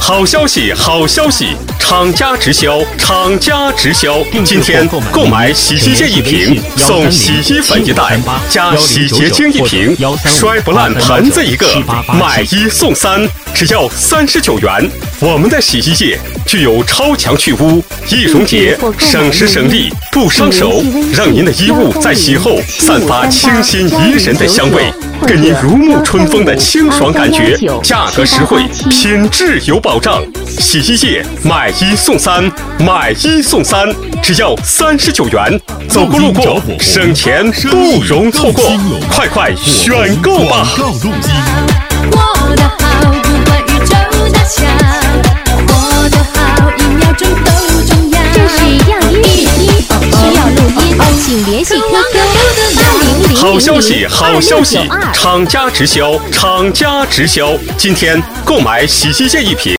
好消息，好消息！厂家直销，厂家直销！今天购买洗衣液一瓶送洗衣粉一袋，加洗洁精一瓶，摔不烂盆子一个，买一送三，只要39元。我们的洗衣液具有超强去污、易溶解、省时省力、不伤手，让您的衣物在洗后散发清新宜人的香味，给您如沐春风的清爽感觉。价格实惠，品质有保障。洗衣液买一送三，买一送三，只要39元。走过路过，省钱不容错过，快快选购吧！ 我的好不管宇宙大小，我的好1秒钟都重要。 这是样音语音，需要录音，请联系 QQ 800。 好消息，好消息！厂家直销，厂家直销！今天购买洗衣液一瓶。